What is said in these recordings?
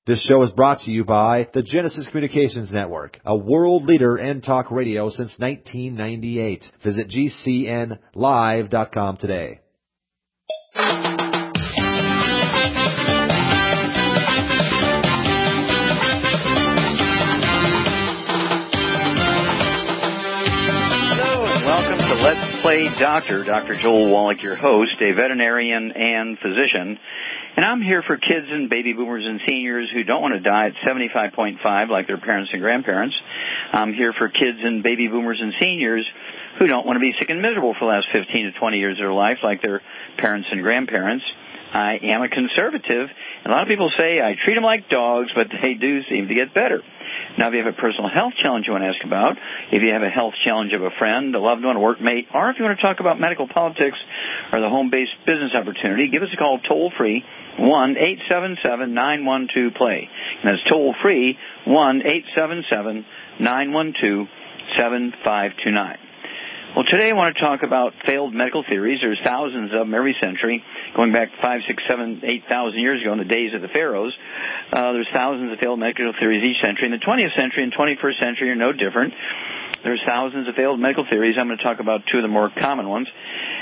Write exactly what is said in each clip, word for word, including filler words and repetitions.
This show is brought to you by the Genesis Communications Network, a world leader in talk radio since nineteen ninety-eight. Visit G C N live dot com today. Let's Play Doctor, Doctor Joel Wallach, your host, a veterinarian and physician. And I'm here for kids and baby boomers and seniors who don't want to die at seventy-five point five like their parents and grandparents. I'm here for kids and baby boomers and seniors who don't want to be sick and miserable for the last fifteen to twenty years of their life like their parents and grandparents. I am a conservative. A lot of people say I treat them like dogs, but they do seem to get better. Now, if you have a personal health challenge you want to ask about, if you have a health challenge of a friend, a loved one, a workmate, or if you want to talk about medical politics or the home-based business opportunity, give us a call toll-free, one eight seven seven, nine one two, play. And that's toll-free, one eight seven seven, nine one two, seven five two nine. Well, today I want to talk about failed medical theories. There's thousands of them every century, going back five, six, seven, eight thousand years ago in the days of the pharaohs. Uh, there's thousands of failed medical theories each century. In the twentieth century and twenty-first century are no different. There's thousands of failed medical theories. I'm going to talk about two of the more common ones.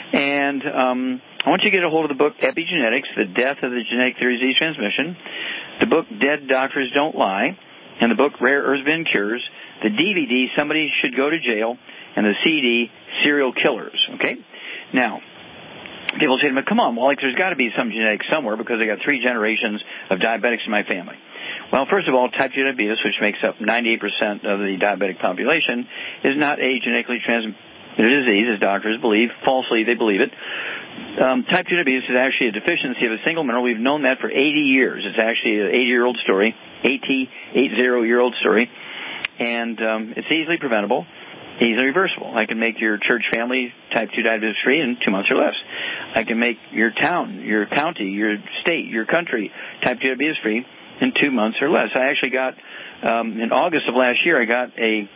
And um, I want you to get a hold of the book Epigenetics, The Death of the Genetic Theory Disease Transmission, the book Dead Doctors Don't Lie, and the book Rare Earths Been Cures, the D V D Somebody Should Go to Jail, and the C D, Serial Killers, okay? Now, people say to me, come on, Wallach, there's got to be some genetics somewhere because I got three generations of diabetics in my family. Well, first of all, type two diabetes, which makes up ninety-eight percent of the diabetic population, is not a genetically transmitted disease, as doctors believe. Falsely, they believe it. Um, type two diabetes is actually a deficiency of a single mineral. We've known that for eighty years. It's actually an eighty-year-old story, eighty, eighty-year-old story, and um, it's easily preventable. Easily reversible. I can make your church family type two diabetes free in two months or less. I can make your town, your county, your state, your country type two diabetes free in two months or less. I actually got, um, in August of last year, I got a,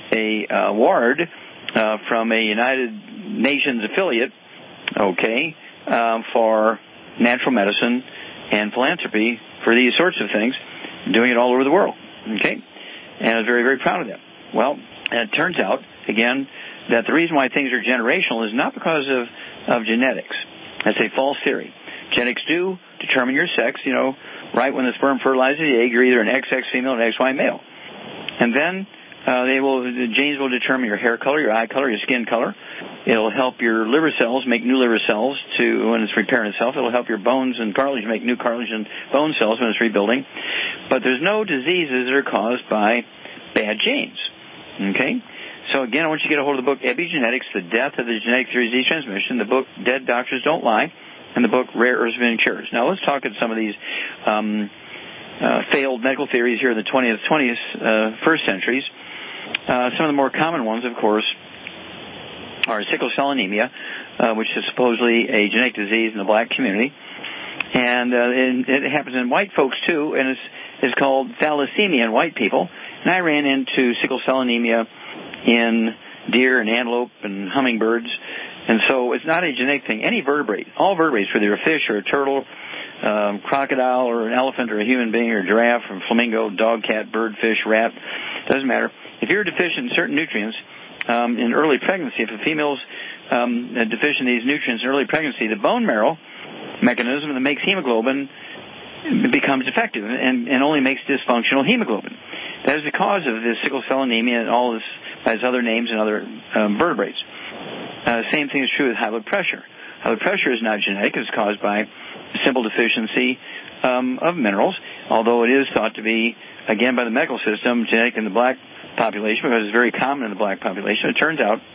a uh, award uh, from a United Nations affiliate, okay, uh, for natural medicine and philanthropy for these sorts of things, doing it all over the world, okay? And I was very, very proud of them. Well, and it turns out, again, that the reason why things are generational is not because of, of genetics. That's a false theory. Genetics do determine your sex. You know, right when the sperm fertilizes the egg, you're either an X X female or an X Y male. And then uh, they will, the genes will determine your hair color, your eye color, your skin color. It'll help your liver cells make new liver cells to when it's repairing itself. It'll help your bones and cartilage make new cartilage and bone cells when it's rebuilding. But there's no diseases that are caused by bad genes. Okay? So again, I want you to get a hold of the book Epigenetics, The Death of the Genetic Theory Disease Transmission, the book Dead Doctors Don't Lie, and the book Rare Earths Been Cures. Now let's talk about some of these um, uh, failed medical theories here in the twentieth, twentieth, uh, first centuries. Uh, some of the more common ones, of course, are sickle cell anemia, uh, which is supposedly a genetic disease in the black community. And, uh, and it happens in white folks, too, and it's, it's called thalassemia in white people. And I ran into sickle cell anemia in deer and antelope and hummingbirds. And so it's not a genetic thing. Any vertebrate, all vertebrates, whether you're a fish or a turtle, um, crocodile or an elephant or a human being or a giraffe or a flamingo, dog, cat, bird, fish, rat, doesn't matter. If you're deficient in certain nutrients um, in early pregnancy, if a female's um, deficient in these nutrients in early pregnancy, the bone marrow mechanism that makes hemoglobin becomes defective and, and only makes dysfunctional hemoglobin. That is the cause of this sickle cell anemia and all this has other names and other um, vertebrates. Uh, same thing is true with high blood pressure. High blood pressure is not genetic. It's caused by a simple deficiency um, of minerals, although it is thought to be, again, by the medical system, genetic in the black population because it's very common in the black population. It turns out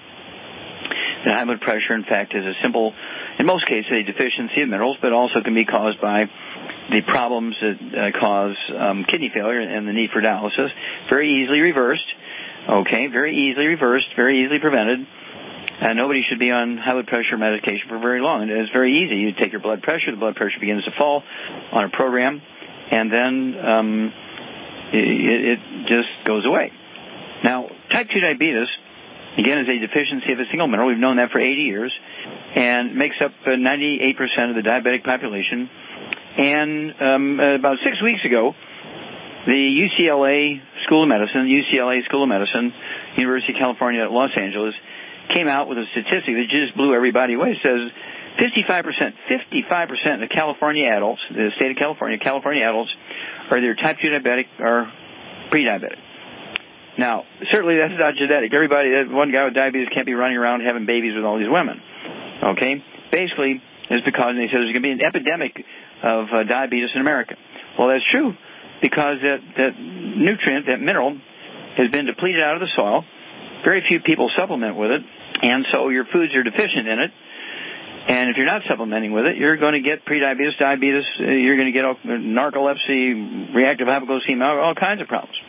that high blood pressure, in fact, is a simple, in most cases, a deficiency of minerals, but also can be caused by the problems that uh, cause um, kidney failure and the need for dialysis. Very easily reversed, okay, very easily reversed, very easily prevented. Uh, nobody should be on high blood pressure medication for very long. And it's very easy. You take your blood pressure, the blood pressure begins to fall on a program, and then um, it, it just goes away. Now, type two diabetes, again, is a deficiency of a single mineral. We've known that for eighty years, and makes up uh, ninety-eight percent of the diabetic population. And um, about six weeks ago, The U C L A School of Medicine, U C L A School of Medicine, University of California at Los Angeles, came out with a statistic that just blew everybody away. It says fifty-five percent, fifty-five percent of California adults, the state of California, California adults, are either type two diabetic or pre-diabetic. Now, certainly that's not genetic. Everybody, one guy with diabetes can't be running around having babies with all these women. Okay? Basically, it's because they said there's going to be an epidemic of uh, diabetes in America. Well, that's true, because that, that nutrient, that mineral, has been depleted out of the soil. Very few people supplement with it, and so your foods are deficient in it. And if you're not supplementing with it, you're going to get prediabetes, diabetes, uh, you're going to get all, narcolepsy, reactive hypoglycemia, all, all kinds of problems.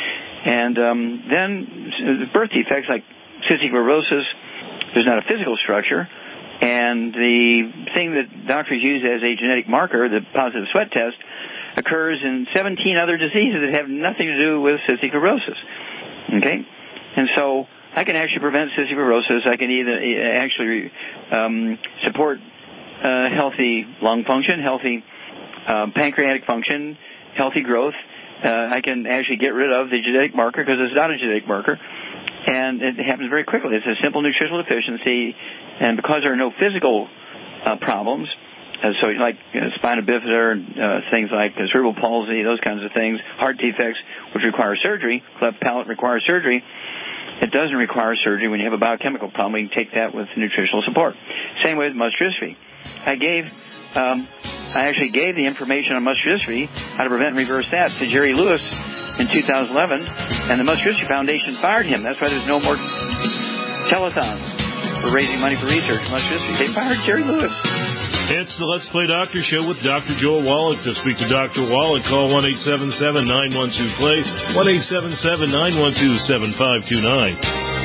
And um, then birth defects like cystic fibrosis, there's not a physical structure. And the thing that doctors use as a genetic marker, the positive sweat test, occurs in seventeen other diseases that have nothing to do with cystic fibrosis. Okay? And so I can actually prevent cystic fibrosis. I can either actually um, support uh, healthy lung function, healthy uh, pancreatic function, healthy growth. Uh, I can actually get rid of the genetic marker because it's not a genetic marker, and it happens very quickly. It's a simple nutritional deficiency, and because there are no physical uh, problems, uh, so like uh, spina bifida, uh, things like uh, cerebral palsy, those kinds of things, heart defects, which require surgery, cleft palate requires surgery, it doesn't require surgery when you have a biochemical problem. We can take that with nutritional support. Same way with muscular dystrophy. I gave... Um, I actually gave the information on muscular dystrophy, how to prevent and reverse that, to Jerry Lewis in two thousand eleven, and the Muscular Dystrophy Foundation fired him. That's why there's no more telethons for raising money for research. Muscular dystrophy. They fired Jerry Lewis. It's the Let's Play Doctor Show with Doctor Joel Wallach. To speak to Doctor Wallach, call one eight seven seven, nine one two, play, one eight seven seven, nine one two, seven five two nine.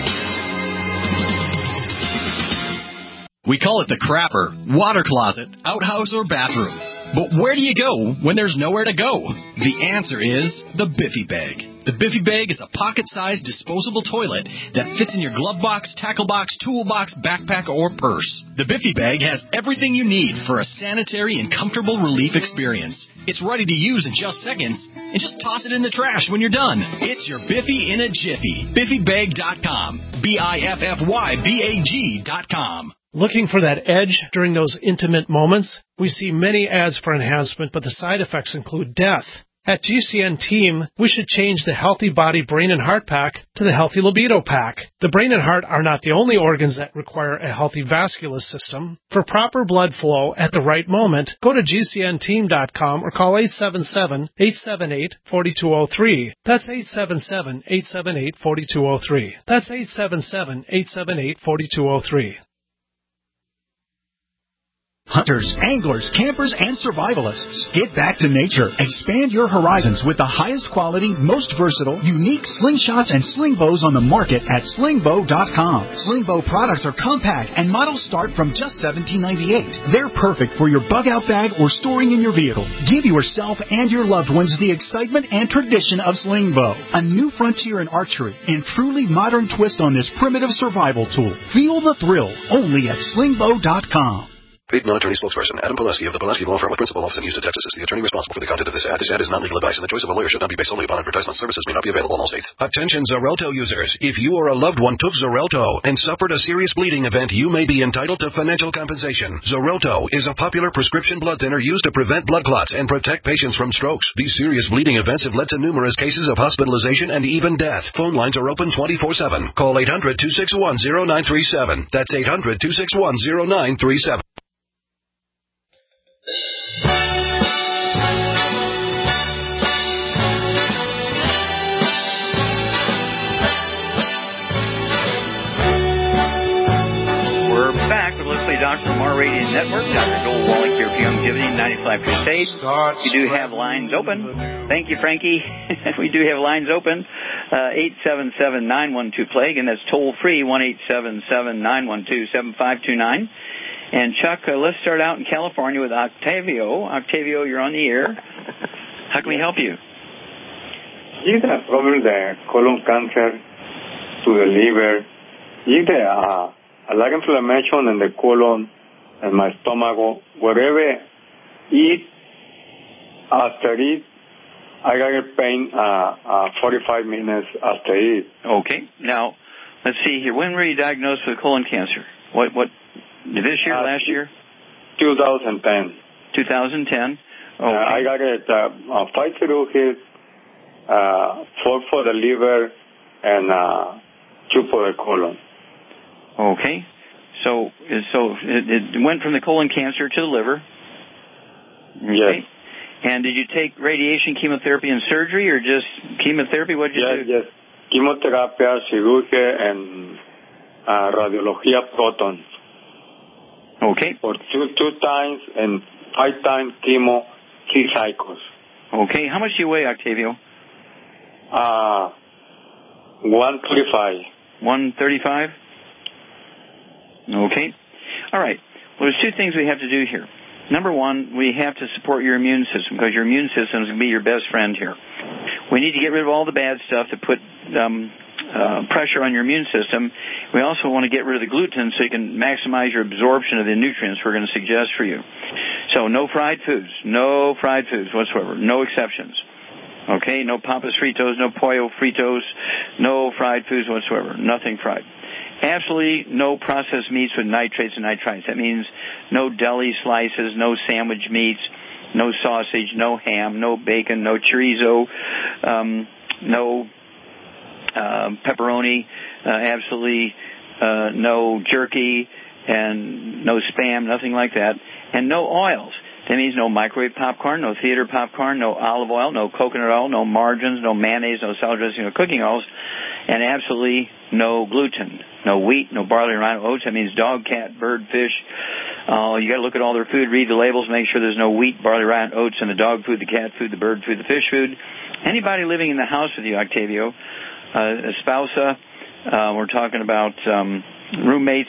We call it the crapper, water closet, outhouse, or bathroom. But where do you go when there's nowhere to go? The answer is the Biffy Bag. The Biffy Bag is a pocket-sized disposable toilet that fits in your glove box, tackle box, toolbox, backpack, or purse. The Biffy Bag has everything you need for a sanitary and comfortable relief experience. It's ready to use in just seconds, and just toss it in the trash when you're done. It's your Biffy in a jiffy. Biffy Bag dot com. B I F F Y B A G dot com. Looking for that edge during those intimate moments? We see many ads for enhancement, but the side effects include death. At G C N Team, we should change the Healthy Body, Brain, and Heart Pack to the Healthy Libido Pack. The brain and heart are not the only organs that require a healthy vascular system. For proper blood flow at the right moment, go to G C N team dot com or call eight seven seven, eight seven eight, four two zero three. That's eight seven seven, eight seven eight, four two zero three. That's eight seven seven, eight seven eight, four two zero three. Hunters, anglers, campers, and survivalists. Get back to nature. Expand your horizons with the highest quality, most versatile, unique slingshots and sling bows on the market at sling bow dot com. Sling bow products are compact and models start from just seventeen ninety-eight. They're perfect for your bug out bag or storing in your vehicle. Give yourself and your loved ones the excitement and tradition of sling bow. A new frontier in archery and truly modern twist on this primitive survival tool. Feel the thrill only at sling bow dot com. Paid non-attorney spokesperson Adam Pileski of the Pileski Law Firm with principal office in Houston, Texas is the attorney responsible for the content of this ad. This ad is not legal advice, and the choice of a lawyer should not be based solely upon advertisement. Services may not be available in all states. Attention Xarelto users. If you or a loved one took Xarelto and suffered a serious bleeding event, you may be entitled to financial compensation. Xarelto is a popular prescription blood thinner used to prevent blood clots and protect patients from strokes. These serious bleeding events have led to numerous cases of hospitalization and even death. Phone lines are open twenty-four seven. Call eight hundred, two six one, zero nine three seven. That's eight hundred, two six one, zero nine three seven. We're back with Let's Play Doctor from our radio network. Doctor Joel Wallach here for Youngevity ninety-five Crusade. We do have lines open. Thank you, Frankie. We do have lines open. Uh, eight seven seven, nine one two, plague, and that's toll free, one eight seven seven, nine one two, seven five two nine. And Chuck, uh, let's start out in California with Octavio. Octavio, you're on the air. How can we help you? Is a problem the colon cancer to the liver? Is there a, a leg inflammation in the colon and my stomach? Wherever eat, after eat, I got a pain uh, uh, forty-five minutes after it. Okay. Now, let's see here. When were you diagnosed with colon cancer? What? What? This year? Uh, last year? twenty ten. twenty ten. Okay. Uh, I got it. Uh, uh, five cirrhosis, uh, four for the liver, and uh, two for the colon. Okay. So, so it, it went from the colon cancer to the liver. Okay. Yes. And did you take radiation, chemotherapy, and surgery, or just chemotherapy? What did you yes, do? Yes, chemotherapy, cirugía, and uh, radiología proton. Okay. For two two times and five times chemo, three cycles. Okay. How much do you weigh, Octavio? Uh, one thirty-five. one thirty-five? Okay. All right. Well, there's two things we have to do here. Number one, we have to support your immune system because your immune system is going to be your best friend here. We need to get rid of all the bad stuff to put um, uh, pressure on your immune system. We also want to get rid of the gluten so you can maximize your absorption of the nutrients we're going to suggest for you. So no fried foods, no fried foods whatsoever, no exceptions. Okay, no Papas Fritos, no Pollo Fritos, no fried foods whatsoever, nothing fried. Absolutely no processed meats with nitrates and nitrites. That means no deli slices, no sandwich meats, no sausage, no ham, no bacon, no chorizo, um, no uh, pepperoni, uh, absolutely uh, no jerky, and no Spam, nothing like that, and no oils. That means no microwave popcorn, no theater popcorn, no olive oil, no coconut oil, no margarines, no mayonnaise, no salad dressing, no cooking oils, and absolutely no gluten, no wheat, no barley, rhino oats. That means dog, cat, bird, fish. Uh, you got to look at all their food, read the labels, make sure there's no wheat, barley, rhino oats in the dog food, the cat food, the bird food, the fish food. Anybody living in the house with you, Octavio, uh, a spousa, uh, we're talking about um, roommates,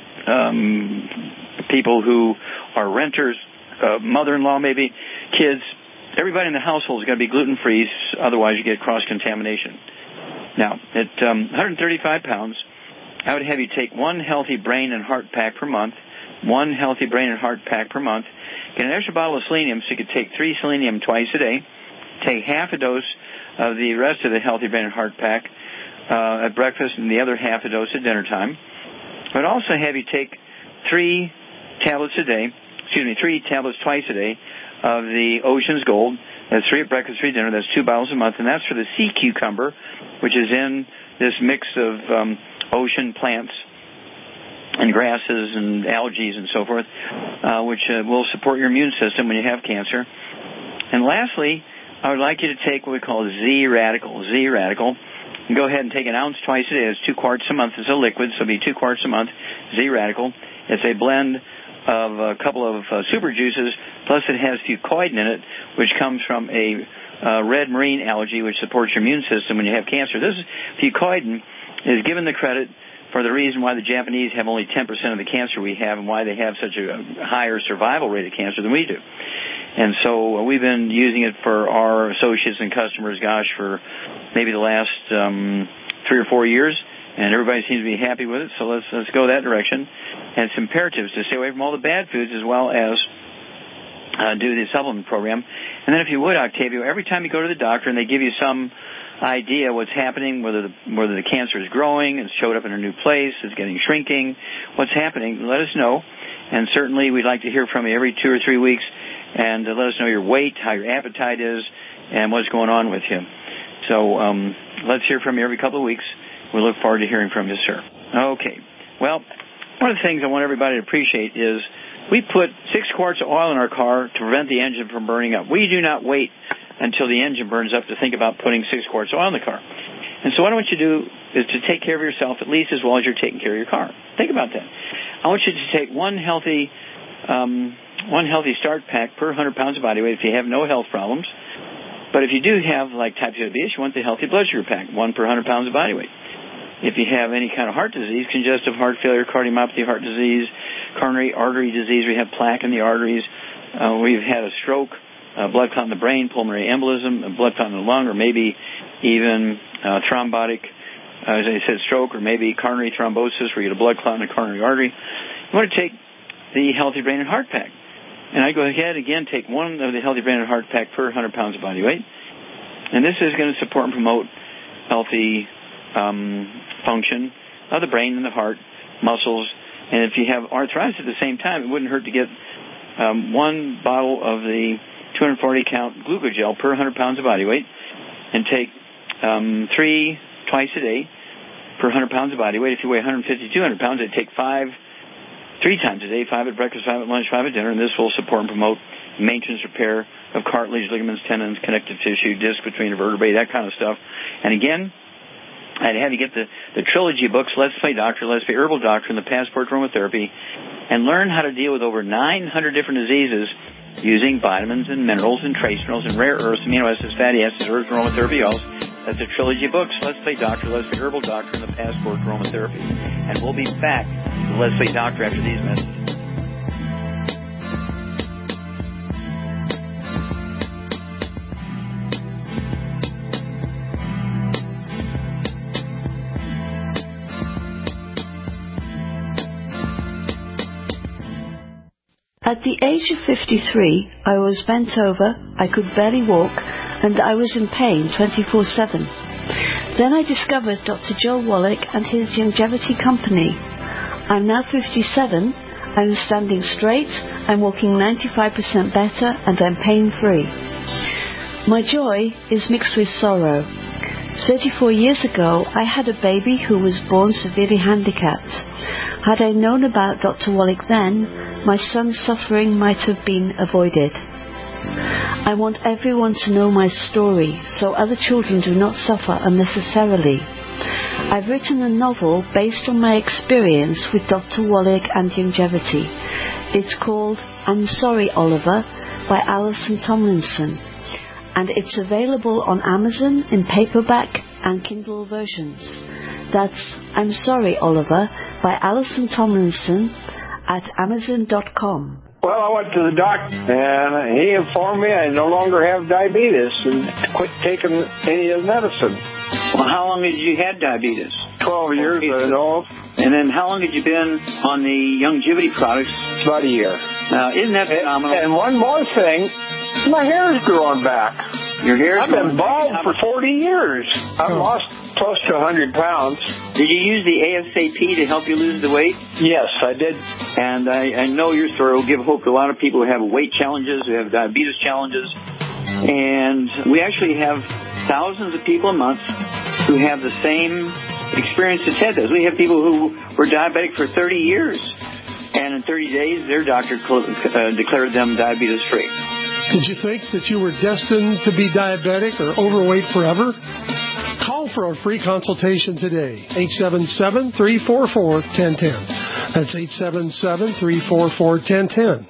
um, people who are renters, Uh, mother-in-law, maybe, kids, everybody in the household is going to be gluten-free, otherwise you get cross-contamination. Now, at um, one hundred thirty-five pounds, I would have you take one healthy brain and heart pack per month, one healthy brain and heart pack per month, get an extra bottle of selenium so you could take three selenium twice a day, take half a dose of the rest of the healthy brain and heart pack uh, at breakfast and the other half a dose at dinner time. I would also have you take three tablets a day, excuse me, three tablets twice a day of the Ocean's Gold. That's three at breakfast, three at dinner. That's two bottles a month, and that's for the sea cucumber, which is in this mix of um, ocean plants and grasses and algae and so forth, uh, which uh, will support your immune system when you have cancer. And lastly, I would like you to take what we call Z-Radical. Z-Radical. You go ahead and take an ounce twice a day. It's two quarts a month. It's a liquid, so it'll be two quarts a month. Z-Radical. It's a blend of a couple of uh, super juices, plus it has fucoidan in it, which comes from a uh, red marine algae, which supports your immune system when you have cancer. This is, fucoidan is given the credit for the reason why the Japanese have only ten percent of the cancer we have and why they have such a higher survival rate of cancer than we do. And so uh, we've been using it for our associates and customers, gosh, for maybe the last um, three or four years. And everybody seems to be happy with it, so let's let's go that direction. And it's imperative to stay away from all the bad foods as well as uh, do the supplement program. And then if you would, Octavio, every time you go to the doctor and they give you some idea what's happening, whether the, whether the cancer is growing, it's showed up in a new place, it's getting shrinking, what's happening, let us know. And certainly we'd like to hear from you every two or three weeks and uh, let us know your weight, how your appetite is, and what's going on with you. So um, let's hear from you every couple of weeks. We look forward to hearing from you, sir. Okay. Well, one of the things I want everybody to appreciate is we put six quarts of oil in our car to prevent the engine from burning up. We do not wait until the engine burns up to think about putting six quarts of oil in the car. And so what I want you to do is to take care of yourself at least as well as you're taking care of your car. Think about that. I want you to take one healthy, um, one healthy start pack per one hundred pounds of body weight if you have no health problems. But if you do have, like, type two diabetes, you want the healthy blood sugar pack, one per one hundred pounds of body weight. If you have any kind of heart disease, congestive heart failure, cardiomyopathy, heart disease, coronary artery disease, we have plaque in the arteries, uh, we've had a stroke, uh, blood clot in the brain, pulmonary embolism, a blood clot in the lung, or maybe even uh, thrombotic, uh, as I said, stroke, or maybe coronary thrombosis where you get a blood clot in the coronary artery. You want to take the Healthy Brain and Heart Pack. And I go ahead, again, take one of the Healthy Brain and Heart Pack per one hundred pounds of body weight. And this is going to support and promote healthy um, function of the brain and the heart, muscles. And if you have arthritis at the same time, it wouldn't hurt to get um, one bottle of the two hundred forty count glucogel per one hundred pounds of body weight and take um, three twice a day per one hundred pounds of body weight. If you weigh one hundred fifty to two hundred pounds, I'd take five three times a day, five at breakfast, five at lunch, five at dinner, and this will support and promote maintenance, repair of cartilage, ligaments, tendons, connective tissue, disc between the vertebrae, that kind of stuff. And again, I'd have you get the, the trilogy books, Let's Play Doctor, Let's Play Herbal Doctor, and the Passport Aromatherapy, and learn how to deal with over nine hundred different diseases using vitamins and minerals and trace minerals and rare earths, amino acids, fatty acids, herbs, and aromatherapy oils. That's the trilogy books, Let's Play Doctor, Let's Play Herbal Doctor, and the Passport Aromatherapy. And we'll be back with Let's Play Doctor after these messages. At the age of fifty-three, I was bent over, I could barely walk, and I was in pain twenty-four seven. Then I discovered Doctor Joel Wallach and his Youngevity company. I'm now fifty-seven, I'm standing straight, I'm walking ninety-five percent better, and I'm pain-free. My joy is mixed with sorrow. thirty-four years ago, I had a baby who was born severely handicapped. Had I known about Doctor Wallach then, my son's suffering might have been avoided. I want everyone to know my story so other children do not suffer unnecessarily. I've written a novel based on my experience with Doctor Wallach and Youngevity. It's called I'm Sorry, Oliver by Alison Tomlinson, and it's available on Amazon in paperback and Kindle versions. That's I'm Sorry, Oliver by Alison Tomlinson at amazon dot com. Well, I went to the doctor, and he informed me I no longer have diabetes and quit taking any of the medicine. Well, how long had you had diabetes? Twelve years, I know. And then how long had you been on the Youngevity products? It's about a year. Now, isn't that phenomenal? And, and one more thing, my hair's growing back. Your hair's I've been bald for forty years. I've oh. lost close to one hundred pounds. Did you use the A S A P to help you lose the weight? Yes, I did. And I, I know your story will give hope to a lot of people who have weight challenges, who have diabetes challenges. And we actually have thousands of people a month who have the same experience that Ted does. We have people who were diabetic for thirty years. And in thirty days, their doctor uh, declared them diabetes free. Did you think that you were destined to be diabetic or overweight forever? Call for a free consultation today, eight seven seven, three four four, one zero one zero. That's eight seven seven, three four four, one zero one zero.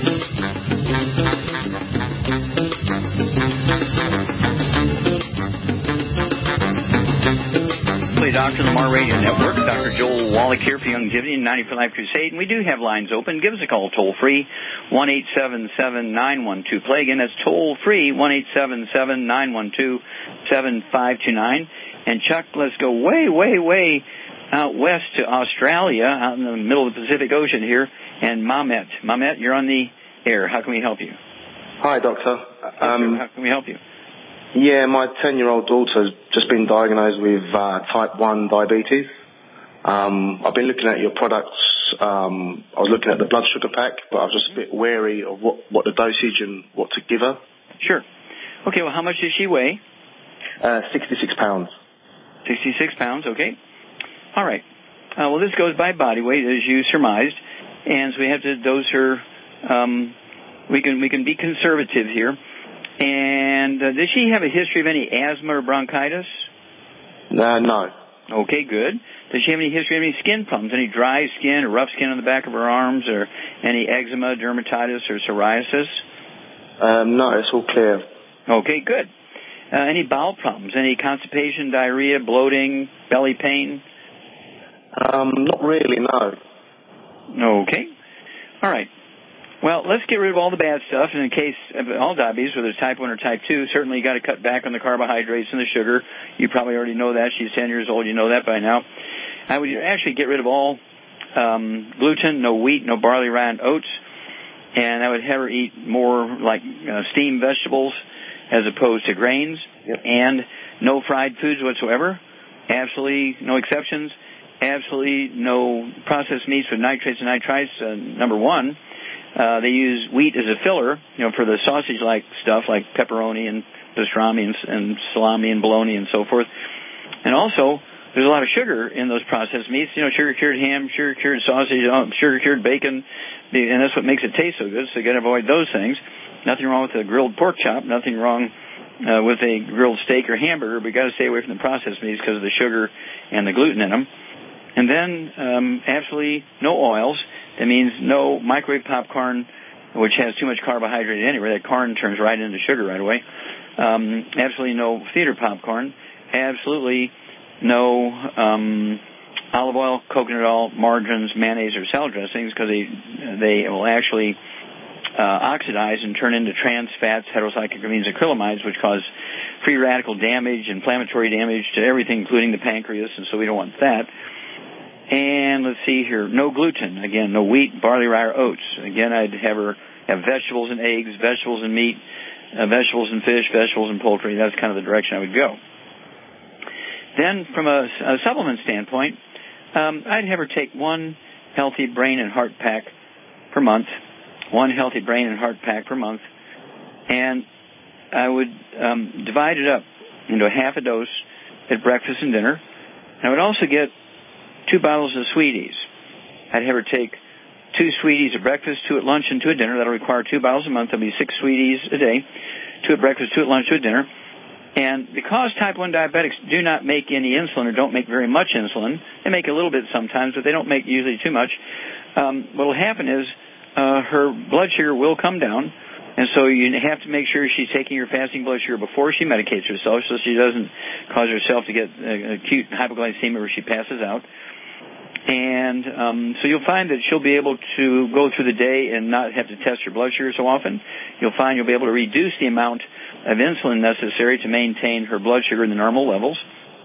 Doctor Lamar Radio Network. Doctor Joel Wallach here for Youngevity and ninety for Life Crusade. And we do have lines open. Give us a call toll free, one eight seven seven, nine one two, play. Again, that's toll free, one eight seven seven, nine one two, seven five two nine. And Chuck, let's go way, way, way out west to Australia, out in the middle of the Pacific Ocean here. And Mamet. Mamet, you're on the air. How can we help you? Hi, Doctor. Um, How can we help you? Yeah, my ten-year-old daughter's just been diagnosed with uh, type one diabetes. Um, I've been looking at your products. Um, I was looking at the blood sugar pack, but I was just a bit wary of what, what the dosage and what to give her. Sure. Okay, well, how much does she weigh? Uh, sixty-six pounds. sixty-six pounds, okay. All right. Uh, well, this goes by body weight, as you surmised, and so we have to dose her. Um, we can we can be conservative here. And uh, does she have a history of any asthma or bronchitis? Uh, no. Okay, good. Does she have any history of any skin problems, any dry skin or rough skin on the back of her arms, or any eczema, dermatitis, or psoriasis? Um, no, it's all clear. Okay, good. Uh, any bowel problems, any constipation, diarrhea, bloating, belly pain? Um, not really, no. Okay. All right. Well, let's get rid of all the bad stuff. And in case of all diabetes, whether it's type one or type two, certainly you got to cut back on the carbohydrates and the sugar. You probably already know that. She's ten years old. You know that by now. I would actually get rid of all um, gluten, no wheat, no barley, rye, and oats. And I would have her eat more like uh, steamed vegetables as opposed to grains, yep. and no fried foods whatsoever. Absolutely no exceptions. Absolutely no processed meats with nitrates and nitrites. Uh, number one, uh, they use wheat as a filler, you know, for the sausage-like stuff like pepperoni and pastrami and, and salami and bologna and so forth. And also, there's a lot of sugar in those processed meats. You know, sugar-cured ham, sugar-cured sausage, sugar-cured bacon, and that's what makes it taste so good. So you got to avoid those things. Nothing wrong with a grilled pork chop. Nothing wrong uh, with a grilled steak or hamburger. But you got to stay away from the processed meats because of the sugar and the gluten in them. And then um, absolutely no oils. That means no microwave popcorn, which has too much carbohydrate anyway. That corn turns right into sugar right away. Um, absolutely no theater popcorn. Absolutely no um, olive oil, coconut oil, margarines, mayonnaise, or salad dressings because they they will actually uh, oxidize and turn into trans fats, heterocyclic amines, and acrylamides, which cause free radical damage, inflammatory damage to everything, including the pancreas, and so we don't want that. And let's see here, no gluten. Again, no wheat, barley, rye, or oats. Again, I'd have her have vegetables and eggs, vegetables and meat, uh, vegetables and fish, vegetables and poultry. That's kind of the direction I would go. Then, from a, a supplement standpoint, um, I'd have her take one healthy brain and heart pack per month, one healthy brain and heart pack per month, and I would um, divide it up into a half a dose at breakfast and dinner. And I would also get two bottles of Sweeties. I'd have her take two Sweeties at breakfast, two at lunch, and two at dinner. That'll require two bottles a month. That'll be six Sweeties a day, two at breakfast, two at lunch, two at dinner. And because type one diabetics do not make any insulin or don't make very much insulin, they make a little bit sometimes, but they don't make usually too much, um, what will happen is uh, her blood sugar will come down, and so you have to make sure she's taking her fasting blood sugar before she medicates herself so she doesn't cause herself to get uh, acute hypoglycemia where she passes out. And um, so you'll find that she'll be able to go through the day and not have to test her blood sugar so often. You'll find you'll be able to reduce the amount of insulin necessary to maintain her blood sugar in the normal levels.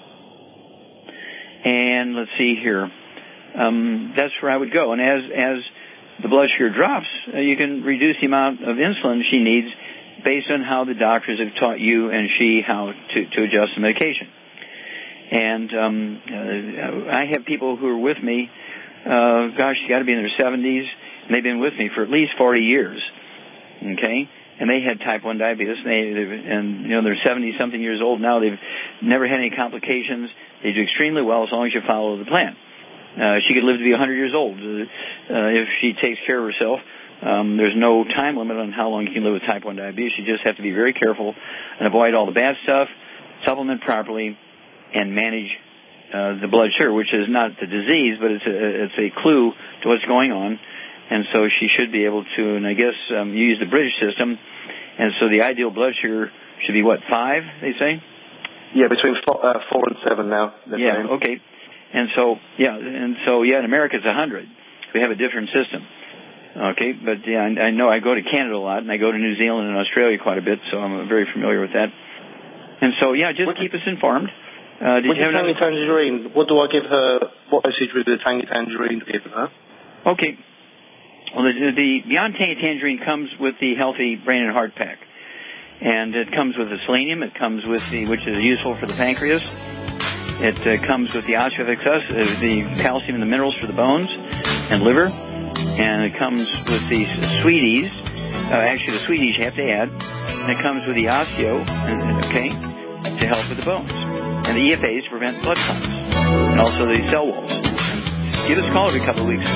And let's see here. Um, that's where I would go. And as as the blood sugar drops, uh, you can reduce the amount of insulin she needs based on how the doctors have taught you and she how to, to adjust the medication. And um, uh, I have people who are with me, uh, gosh, you got to be in their seventies, and they've been with me for at least forty years, okay? And they had type one diabetes, and, they, and you know, they're seventy-something years old now. They've never had any complications. They do extremely well as long as you follow the plan. Uh, she could live to be one hundred years old uh, if she takes care of herself. Um, there's no time limit on how long you can live with type one diabetes. You just have to be very careful and avoid all the bad stuff, supplement properly, and manage uh, the blood sugar, which is not the disease, but it's a, it's a clue to what's going on. And so she should be able to, and I guess um, you use the British system, and so the ideal blood sugar should be, what, five, they say? Yeah, between four, uh, four and seven now. Yeah, saying. Okay. And so, yeah, and so, yeah, in America it's one hundred. We have a different system. Okay, but yeah, I, I know I go to Canada a lot, and I go to New Zealand and Australia quite a bit, so I'm very familiar with that. And so, yeah, just what keep us informed. Uh, did with you have the tangy another... tangerine, what do I give her? What dosage with the tangy tangerine to give her? Okay. Well, the, the Beyond Tangy Tangerine comes with the Healthy Brain and Heart Pack. And it comes with the selenium. It comes with the, which is useful for the pancreas. It uh, comes with the Osteofix, uh, the calcium and the minerals for the bones and liver. And it comes with the Sweeties. Uh, actually, the Sweeties you have to add. And it comes with the Osteo, okay, to help with the bones. And the E F As to prevent blood clots. And also the cell walls. Give us a call every couple of weeks.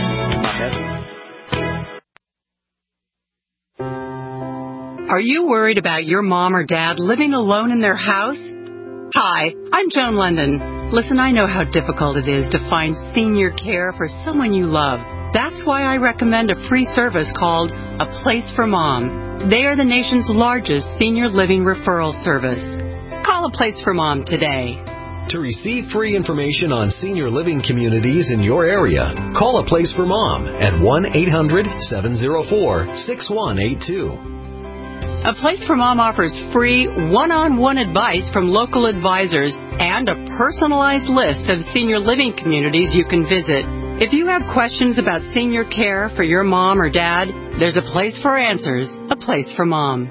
Are you worried about your mom or dad living alone in their house? Hi, I'm Joan London. Listen, I know how difficult it is to find senior care for someone you love. That's why I recommend a free service called A Place for Mom. They are the nation's largest senior living referral service. Call A Place for Mom today. To receive free information on senior living communities in your area, call A Place for Mom at one eight hundred seven oh four six one eight two. A Place for Mom offers free one-on-one advice from local advisors and a personalized list of senior living communities you can visit. If you have questions about senior care for your mom or dad, there's a place for answers, A Place for Mom.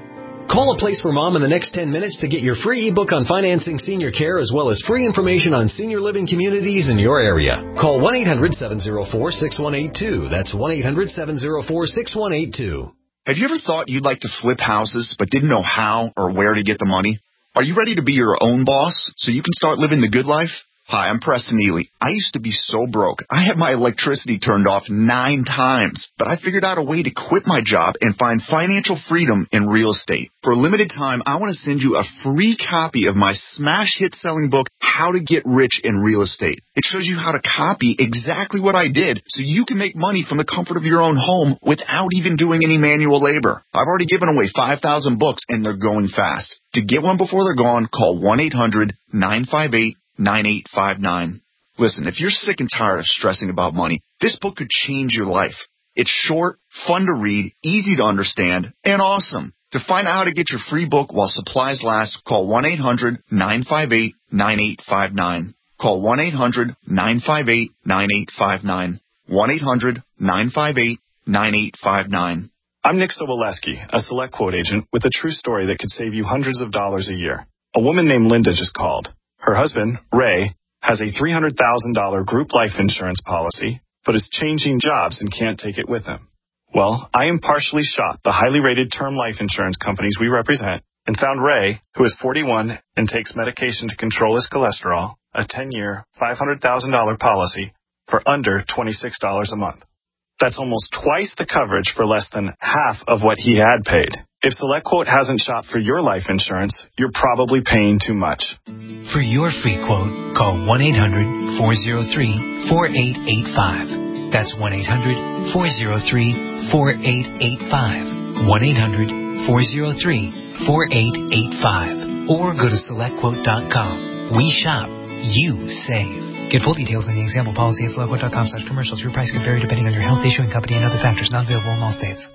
Call A Place for Mom in the next ten minutes to get your free ebook on financing senior care as well as free information on senior living communities in your area. Call one eight hundred seven oh four six one eight two. That's one eight hundred seven oh four six one eight two. Have you ever thought you'd like to flip houses but didn't know how or where to get the money? Are you ready to be your own boss so you can start living the good life? Hi, I'm Preston Ely. I used to be so broke. I had my electricity turned off nine times, but I figured out a way to quit my job and find financial freedom in real estate. For a limited time, I want to send you a free copy of my smash hit selling book, How to Get Rich in Real Estate. It shows you how to copy exactly what I did so you can make money from the comfort of your own home without even doing any manual labor. I've already given away five thousand books and they're going fast. To get one before they're gone, call one eight hundred nine five eight nine eight five nine. Listen, if you're sick and tired of stressing about money, this book could change your life. It's short, fun to read, easy to understand, and awesome. To find out how to get your free book while supplies last, call one eight hundred nine five eight nine eight five nine. Call one eight hundred nine five eight nine eight five nine. one eight hundred nine five eight nine eight five nine. I'm Nick Soboleski, a Select Quote agent with a true story that could save you hundreds of dollars a year. A woman named Linda just called. Her husband, Ray, has a three hundred thousand dollars group life insurance policy, but is changing jobs and can't take it with him. Well, I impartially shopped the highly rated term life insurance companies we represent and found Ray, who is forty-one and takes medication to control his cholesterol, a ten-year, five hundred thousand dollars policy for under twenty-six dollars a month. That's almost twice the coverage for less than half of what he had paid. If SelectQuote hasn't shopped for your life insurance, you're probably paying too much. For your free quote, call one eight hundred four oh three four eight eight five. That's one eight hundred four oh three four eight eight five. one eight hundred four oh three four eight eight five. Or go to select quote dot com. We shop. You save. Get full details in the example policy at select quote dot com slash commercials. Your price can vary depending on your health, issuing company, and other factors. Not available in all states.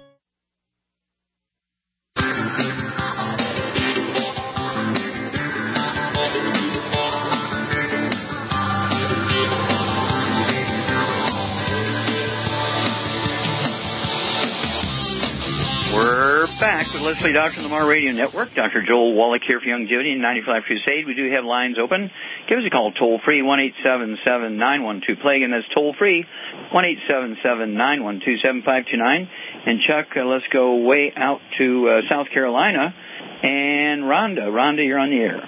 We're back with Leslie Doctor on the Mar Radio Network. Doctor Joel Wallach here for Youngevity and ninety-five Crusade. We do have lines open. Give us a call toll-free, one eight seven seven nine one two play. Again, that's toll-free, one eight seven seven nine one two seven five two nine. And, Chuck, uh, let's go way out to uh, South Carolina. And Rhonda. Rhonda, you're on the air.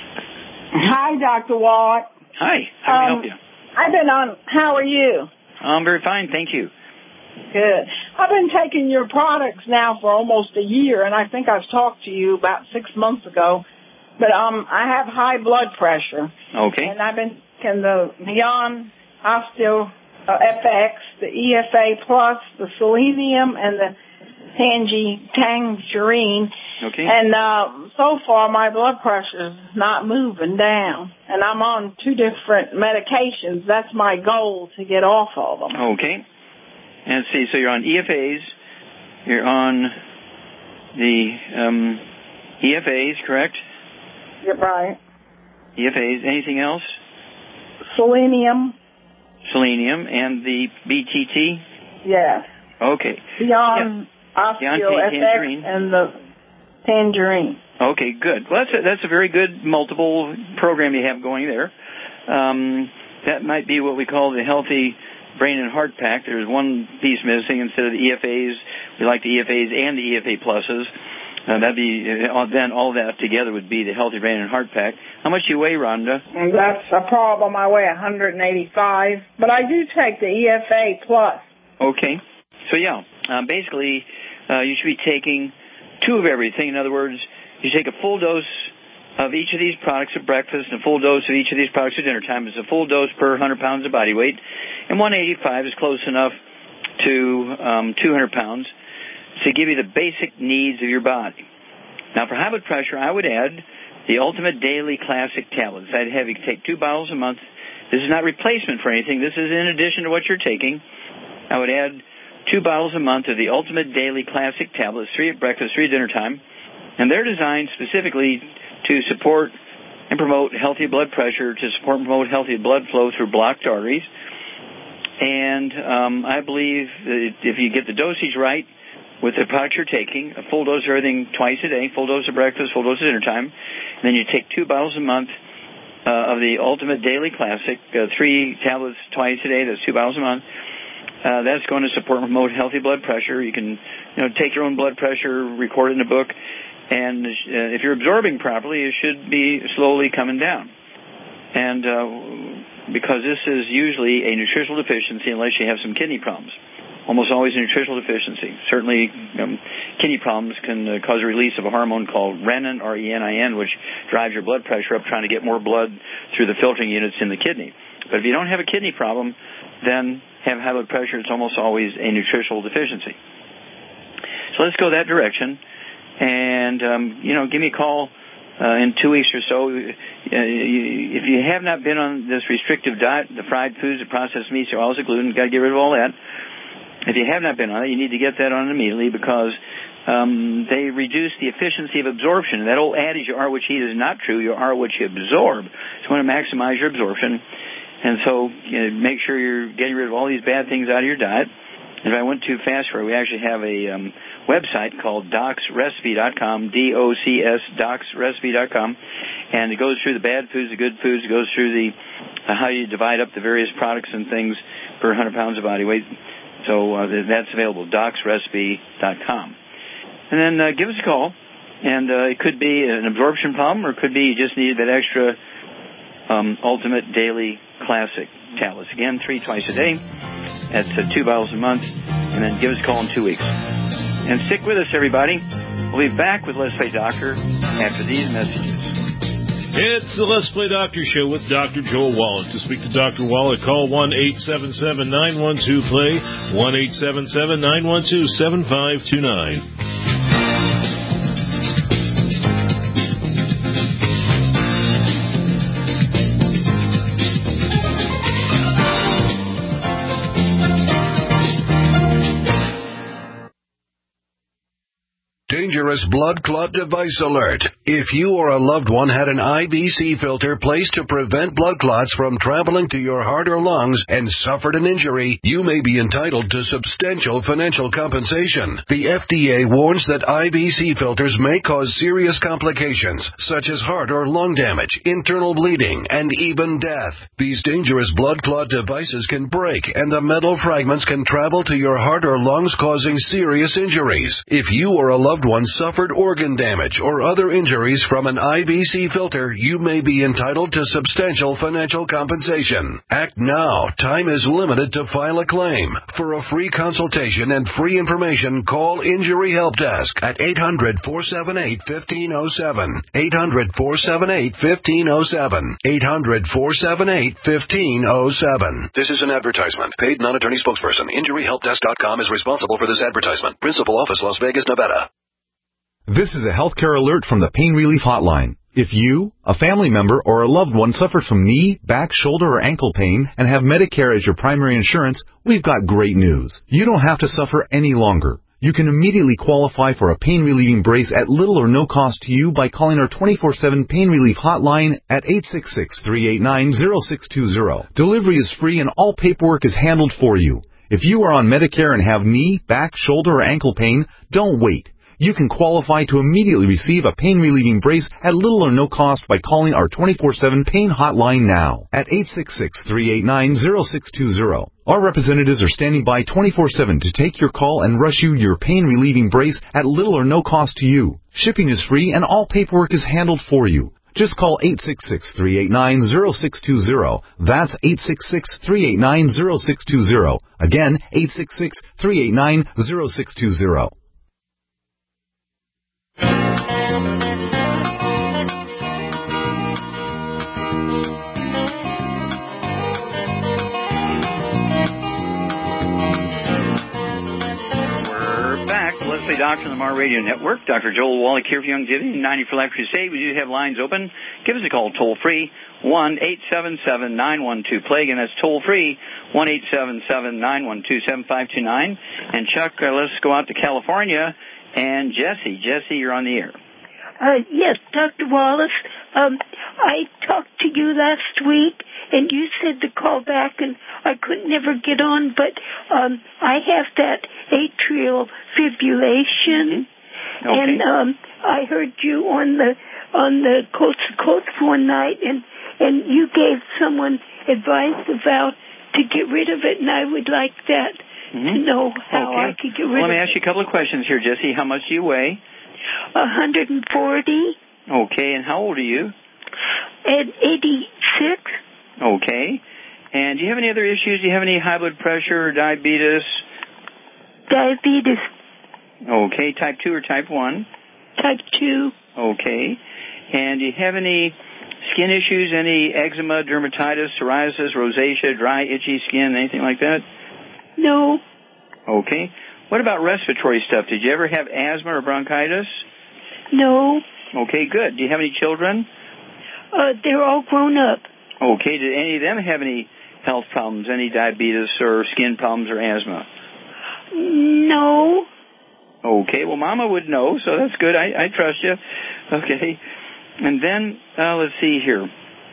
Hi, Doctor Wallach. Hi. How can I um, help you? I've been on. How are you? I'm very fine, thank you. Good. I've been taking your products now for almost a year, and I think I've talked to you about six months ago. But um, I have high blood pressure. Okay. And I've been taking the Beyond Osteo uh, F X, the E F A Plus, the Selenium, and the Tangy Tangerine. Okay. And uh, so far, my blood pressure is not moving down. And I'm on two different medications. That's my goal, to get off of them. Okay. And let's see, so you're on E F As, you're on the um, E F As, correct? You're right. E F As, anything else? Selenium. Selenium, and the B T T? Yes. Okay. Beyond Osteo F X and the Tangerine. Okay, good. Well, that's a, that's a very good multiple program you have going there. Um, that might be what we call the healthy brain and heart pack. There's one piece missing. Instead of the E F As, we like the E F As and the E F A pluses. Uh, that'd be uh, then all that together would be the healthy brain and heart pack. How much do you weigh, Rhonda? That's a problem. I weigh one eighty-five, but I do take the E F A plus. Okay. So yeah, um, basically, uh, you should be taking two of everything. In other words, you take a full dose of each of these products at breakfast and a full dose of each of these products at dinner time. It's a full dose per one hundred pounds of body weight. And one eighty-five is close enough to um, two hundred pounds to give you the basic needs of your body. Now, for high blood pressure, I would add the Ultimate Daily Classic tablets. I'd have you take two bottles a month. This is not replacement for anything. This is in addition to what you're taking. I would add two bottles a month of the Ultimate Daily Classic tablets, three at breakfast, three at dinner time. And they're designed specifically to support and promote healthy blood pressure, to support and promote healthy blood flow through blocked arteries. And um, I believe that if you get the dosage right, with the product you're taking, a full dose of everything twice a day, full dose of breakfast, full dose of dinner time. And then you take two bottles a month uh, of the Ultimate Daily Classic, uh, three tablets twice a day. That's two bottles a month. Uh, that's going to support and promote healthy blood pressure. You can, you know, take your own blood pressure, record it in a book, and uh, if you're absorbing properly, it should be slowly coming down. And uh, because this is usually a nutritional deficiency unless you have some kidney problems. Almost always a nutritional deficiency. Certainly, um, kidney problems can uh, cause a release of a hormone called renin, R E N I N, which drives your blood pressure up, trying to get more blood through the filtering units in the kidney. But if you don't have a kidney problem, then have high blood pressure, it's almost always a nutritional deficiency. So let's go that direction. And, um, you know, give me a call uh, in two weeks or so. Uh, if you have not been on this restrictive diet, the fried foods, the processed meats, the oils, the gluten, got to get rid of all that. If you have not been on it, you need to get that on immediately because um, they reduce the efficiency of absorption. That old adage, you are what you eat, is not true. You are what you absorb. So you want to maximize your absorption. And so you know, make sure you're getting rid of all these bad things out of your diet. If I went too fast for it, we actually have a um, website called docs recipe dot com, D O C S, docs recipe dot com. And it goes through the bad foods, the good foods. It goes through the uh, how you divide up the various products and things per one hundred pounds of body weight. So uh, that's available, docs recipe dot com. And then uh, give us a call, and uh, it could be an absorption problem, or it could be you just needed that extra um, Ultimate Daily Classic tablets. Again, three twice a day. That's uh, two bottles a month. And then give us a call in two weeks. And stick with us, everybody. We'll be back with Let's Play Doctor after these messages. It's the Let's Play Doctor Show with Doctor Joel Wallach. To speak to Doctor Wallach, call one eight seven seven, nine one two, play, one eight seven seven, nine one two, seven five two nine. Dangerous blood clot device alert. If you or a loved one had an I B C filter placed to prevent blood clots from traveling to your heart or lungs and suffered an injury, you may be entitled to substantial financial compensation. The F D A warns that I B C filters may cause serious complications, such as heart or lung damage, internal bleeding, and even death. These dangerous blood clot devices can break, and the metal fragments can travel to your heart or lungs, causing serious injuries. If you or a loved one suffered organ damage or other injuries from an I B C filter, you may be entitled to substantial financial compensation. Act now. Time is limited to file a claim. For a free consultation and free information, call Injury Help Desk at eight hundred, four seven eight, one five zero seven. eight hundred, four seven eight, one five zero seven. eight hundred, four seven eight, one five zero seven. This is an advertisement. Paid non-attorney spokesperson. Injury Help Desk dot com is responsible for this advertisement. Principal office, Las Vegas, Nevada. This is a healthcare alert from the Pain Relief Hotline. If you, a family member, or a loved one suffers from knee, back, shoulder, or ankle pain and have Medicare as your primary insurance, we've got great news. You don't have to suffer any longer. You can immediately qualify for a pain-relieving brace at little or no cost to you by calling our twenty-four seven Pain Relief Hotline at eight six six, three eight nine, zero six two zero. Delivery is free and all paperwork is handled for you. If you are on Medicare and have knee, back, shoulder, or ankle pain, don't wait. You can qualify to immediately receive a pain-relieving brace at little or no cost by calling our twenty-four seven Pain Hotline now at eight six six, three eight nine, zero six two zero. Our representatives are standing by twenty-four seven to take your call and rush you your pain-relieving brace at little or no cost to you. Shipping is free and all paperwork is handled for you. Just call eight six six, three eight nine, zero six two zero. That's eight six six, three eight nine, zero six two zero. Again, eight six six, three eight nine, zero six two zero. Doctor on the Mar Radio Network. Doctor Joel Wallach here for Youngevity, ninety for Life Crusade. We do have lines open. Give us a call toll free, one eight seven seven, nine one two, plague, and that's toll free, one eight seven seven, nine one two, seven five two nine. And Chuck, uh, let's go out to California. And Jesse, Jesse, you're on the air. Uh, yes, Doctor Wallace. Um, I talked to you last week, and you said to call back, and I could never get on, but um, I have that atrial fibrillation, mm-hmm. okay. and um, I heard you on the on the Coast to Coast one night, and and you gave someone advice about to get rid of it, and I would like that mm-hmm. to know how okay. I could get rid well, of it. Let me ask you a couple of questions here, Jesse. How much do you weigh? one hundred forty. Okay, and how old are you? At eighty-six. Okay. And do you have any other issues? Do you have any high blood pressure or diabetes? Diabetes. Okay, type two or type one? Type two. Okay. And do you have any skin issues, any eczema, dermatitis, psoriasis, rosacea, dry, itchy skin, anything like that? No. Okay. What about respiratory stuff? Did you ever have asthma or bronchitis? No. Okay, good. Do you have any children? Uh, they're all grown up. Okay. Did any of them have any health problems, any diabetes or skin problems or asthma? No. Okay. Well, Mama would know, so that's good. I, I trust you. Okay. And then, uh, let's see here.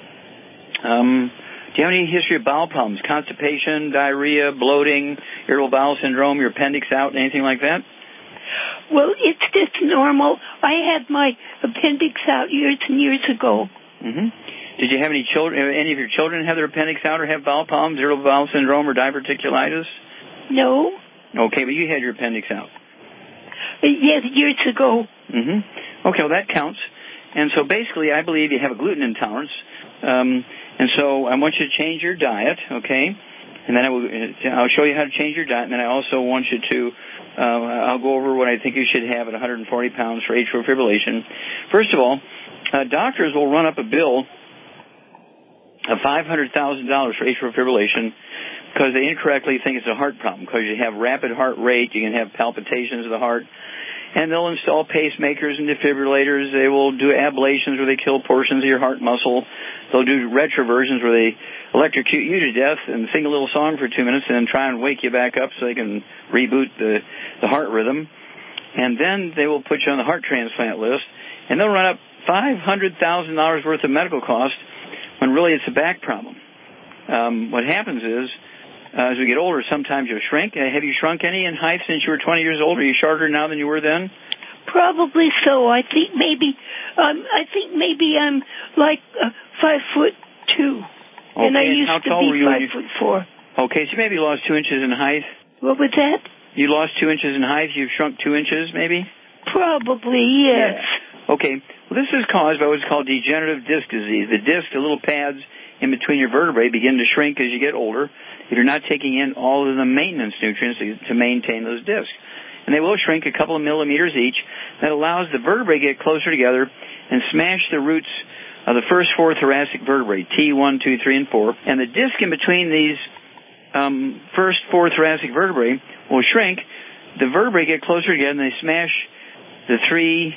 Um, do you have any history of bowel problems, constipation, diarrhea, bloating, irritable bowel syndrome, your appendix out, anything like that? Well, it's just normal. I had my appendix out years and years ago. Mm-hmm. Did you have any children? Any of your children have their appendix out or have bowel problems, irritable bowel syndrome, or diverticulitis? No. Okay, but you had your appendix out. Yes, years ago. Mm-hmm. Okay, well, that counts. And so basically, I believe you have a gluten intolerance. Um, and so I want you to change your diet, okay? And then I will, I'll show you how to change your diet. And then I also want you to, uh, I'll go over what I think you should have at one hundred forty pounds for atrial fibrillation. First of all, uh, doctors will run up a bill of five hundred thousand dollars for atrial fibrillation because they incorrectly think it's a heart problem, because you have rapid heart rate, you can have palpitations of the heart, and they'll install pacemakers and defibrillators. They will do ablations where they kill portions of your heart muscle. They'll do retroversions where they electrocute you to death and sing a little song for two minutes and then try and wake you back up so they can reboot the, the heart rhythm. And then they will put you on the heart transplant list, and they'll run up five hundred thousand dollars worth of medical costs when really it's a back problem. Um, what happens is, uh, as we get older, sometimes you'll shrink. Uh, have you shrunk any in height since you were twenty years old? Are you shorter now than you were then? Probably so. I think maybe, um, I think maybe I'm like uh, five foot two, okay, and I and used how to tall be were you five when you... foot four. Okay, so you maybe lost two inches in height. What was that? You lost two inches in height. You've shrunk two inches, maybe. Probably, yes. Yeah. Okay. Well, this is caused by what's called degenerative disc disease. The disc, the little pads in between your vertebrae, begin to shrink as you get older if you're not taking in all of the maintenance nutrients to maintain those discs. And they will shrink a couple of millimeters each. That allows the vertebrae to get closer together and smash the roots of the first four thoracic vertebrae, T one, two, three, and four. And the disc in between these um, first four thoracic vertebrae will shrink. The vertebrae get closer together and they smash the three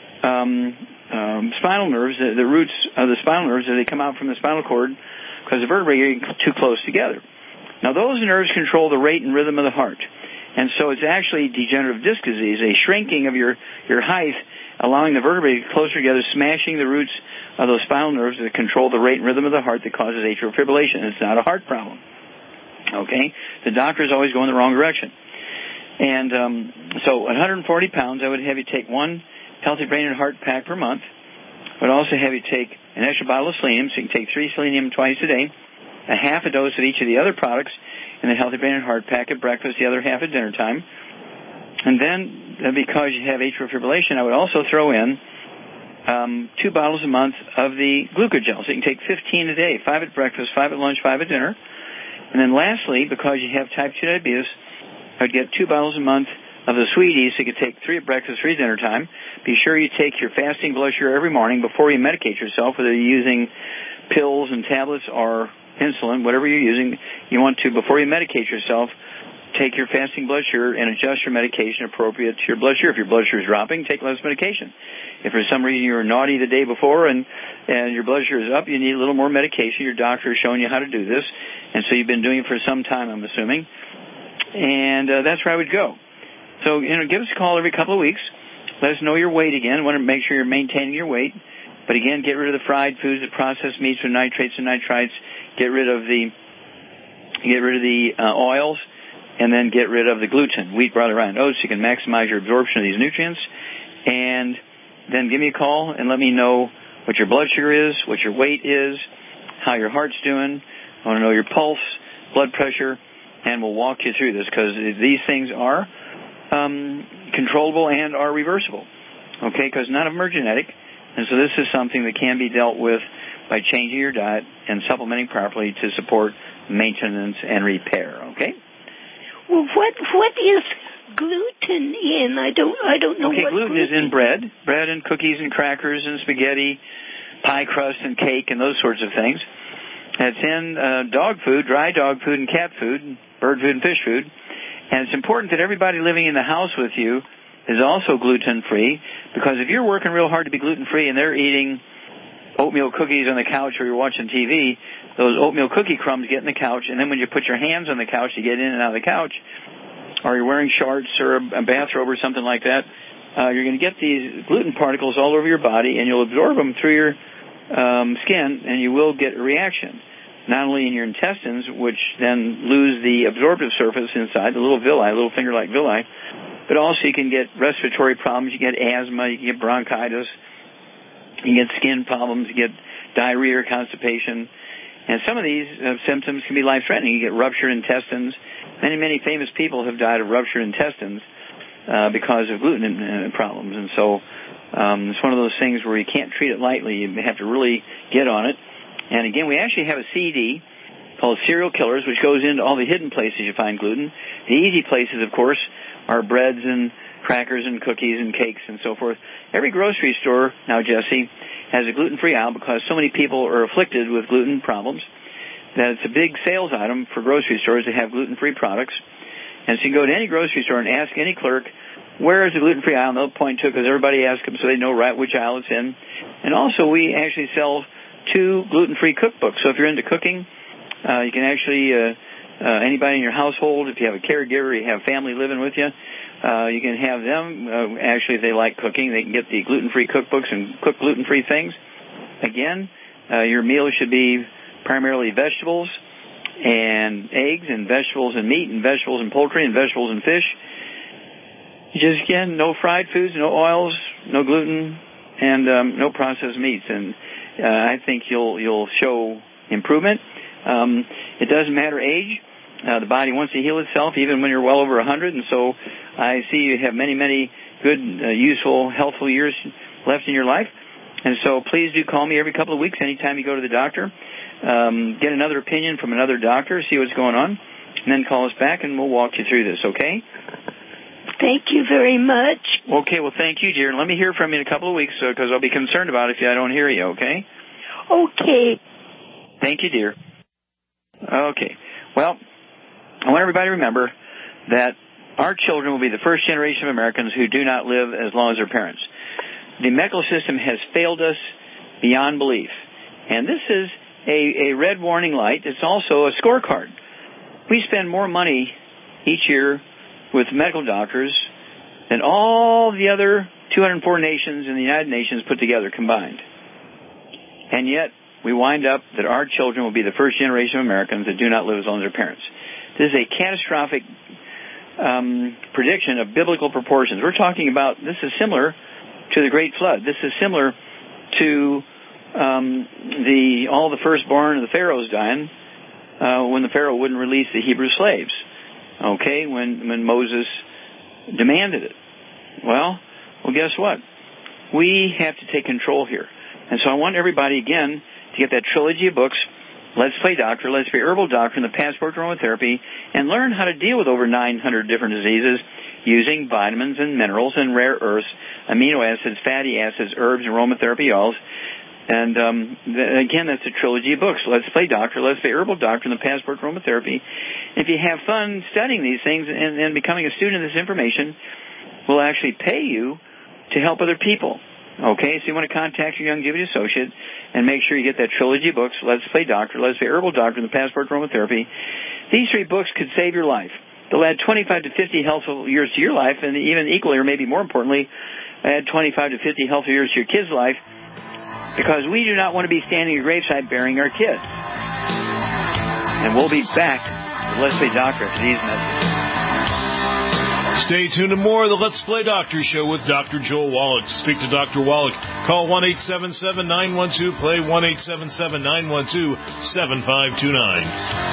um, um, spinal nerves, the, the roots of the spinal nerves as they come out from the spinal cord, because the vertebrae are getting too close together. Now, those nerves control the rate and rhythm of the heart. And so it's actually degenerative disc disease, a shrinking of your, your height, allowing the vertebrae to get closer together, smashing the roots of those spinal nerves that control the rate and rhythm of the heart that causes atrial fibrillation. It's not a heart problem. Okay? The doctor is always going the wrong direction. And um, so one hundred forty pounds, I would have you take one Healthy Brain and Heart pack per month. I would also have you take an extra bottle of selenium, so you can take three selenium twice a day, a half a dose of each of the other products in the Healthy Brain and Heart pack at breakfast, the other half at dinner time. And then, uh, because you have atrial fibrillation, I would also throw in um, two bottles a month of the glucogel. So you can take fifteen a day, five at breakfast, five at lunch, five at dinner. And then lastly, because you have type two diabetes, I would get two bottles a month of the Sweeties, so you could take three at breakfast, three at dinner time. Be sure you take your fasting blood sugar every morning before you medicate yourself, whether you're using pills and tablets or insulin, whatever you're using. You want to, before you medicate yourself, take your fasting blood sugar and adjust your medication appropriate to your blood sugar. If your blood sugar is dropping, take less medication. If for some reason you were naughty the day before and, and your blood sugar is up, you need a little more medication. Your doctor is showing you how to do this, and so you've been doing it for some time, I'm assuming. And uh, that's where I would go. So, you know, give us a call every couple of weeks. Let us know your weight again. Want to make sure you're maintaining your weight. But again, get rid of the fried foods, the processed meats with nitrates and nitrites. Get rid of the get rid of the uh, oils, and then get rid of the gluten, wheat, barley, rye, and oats. You can maximize your absorption of these nutrients. And then give me a call and let me know what your blood sugar is, what your weight is, how your heart's doing. I want to know your pulse, blood pressure, and we'll walk you through this because these things are um, controllable and are reversible, okay, because none of them are genetic. And so this is something that can be dealt with by changing your diet and supplementing properly to support maintenance and repair, okay? Well, what what is gluten in? I don't I don't know okay, what gluten, gluten is in bread, bread and cookies and crackers and spaghetti, pie crust and cake and those sorts of things. It's in uh, dog food, dry dog food and cat food, bird food and fish food. And it's important that everybody living in the house with you is also gluten-free, because if you're working real hard to be gluten-free and they're eating oatmeal cookies on the couch or you're watching T V, those oatmeal cookie crumbs get in the couch, and then when you put your hands on the couch to get in and out of the couch, or you're wearing shorts or a bathrobe or something like that, uh, you're going to get these gluten particles all over your body, and you'll absorb them through your um, skin, and you will get a reaction, not only in your intestines, which then lose the absorptive surface inside, the little villi, little finger-like villi, but also you can get respiratory problems, you get asthma, you can get bronchitis, you get skin problems, you get diarrhea or constipation. And some of these uh, symptoms can be life-threatening. You get ruptured intestines. Many, many famous people have died of ruptured intestines uh, because of gluten uh, problems. And so um, it's one of those things where you can't treat it lightly. You have to really get on it. And again, we actually have a C D called Serial Killers, which goes into all the hidden places you find gluten. The easy places, of course, are breads and crackers and cookies and cakes and so forth. Every grocery store now, Jesse, has a gluten-free aisle because so many people are afflicted with gluten problems that it's a big sales item for grocery stores to have gluten-free products. And so you can go to any grocery store and ask any clerk, where is the gluten-free aisle? And they'll point to it because everybody asks them so they know right which aisle it's in. And also we actually sell two gluten-free cookbooks. So if you're into cooking, uh, you can actually, uh, uh, anybody in your household, if you have a caregiver, you have family living with you, Uh, you can have them, uh, actually, if they like cooking, they can get the gluten-free cookbooks and cook gluten-free things. Again, uh, your meal should be primarily vegetables and eggs and vegetables and meat and vegetables and poultry and vegetables and fish. Just, again, no fried foods, no oils, no gluten, and um, no processed meats. And uh, I think you'll you'll show improvement. Um, it doesn't matter age. Uh, the body wants to heal itself even when you're well over one hundred, and so I see you have many, many good, uh, useful, healthful years left in your life. And so please do call me every couple of weeks anytime you go to the doctor. Um, get another opinion from another doctor, see what's going on, and then call us back and we'll walk you through this, okay? Thank you very much. Okay, well, thank you, dear. And let me hear from you in a couple of weeks because uh, I'll be concerned about it if I don't hear you, okay? Okay. Thank you, dear. Okay. Well, I want everybody to remember that our children will be the first generation of Americans who do not live as long as their parents. The medical system has failed us beyond belief. And this is a, a red warning light. It's also a scorecard. We spend more money each year with medical doctors than all the other two hundred four nations in the United Nations put together combined. And yet, we wind up that our children will be the first generation of Americans that do not live as long as their parents. This is a catastrophic um, prediction of biblical proportions. We're talking about, this is similar to the Great Flood. This is similar to um, the all the firstborn of the Pharaohs dying uh, when the Pharaoh wouldn't release the Hebrew slaves, okay, when, when Moses demanded it. Well, well, guess what? We have to take control here. And so I want everybody, again, to get that trilogy of books, Let's Play Doctor, Let's Play Herbal Doctor, and the Passport to Aromatherapy, and learn how to deal with over nine hundred different diseases using vitamins and minerals and rare earths, amino acids, fatty acids, herbs, and aromatherapy oils. And um, th- again, that's a trilogy of books. Let's Play Doctor, Let's Play Herbal Doctor, and the Passport to Aromatherapy. If you have fun studying these things and, and becoming a student of this information, we'll actually pay you to help other people. Okay, so you want to contact your Youngevity associate and make sure you get that trilogy of books, Let's Play Doctor, Let's Play Herbal Doctor, and the Passport to Aromatherapy. These three books could save your life. They'll add twenty-five to fifty healthful years to your life, and even equally, or maybe more importantly, add twenty-five to fifty healthy years to your kid's life. because we do not want to be standing at graveside burying our kids. And we'll be back with Let's Play Doctor after these messages. Stay tuned to more of the Let's Play Doctor Show with Doctor Joel Wallach. To speak to Doctor Wallach, call one eight seven seven, nine one two, play, one eight seven seven, nine one two, seven five two nine.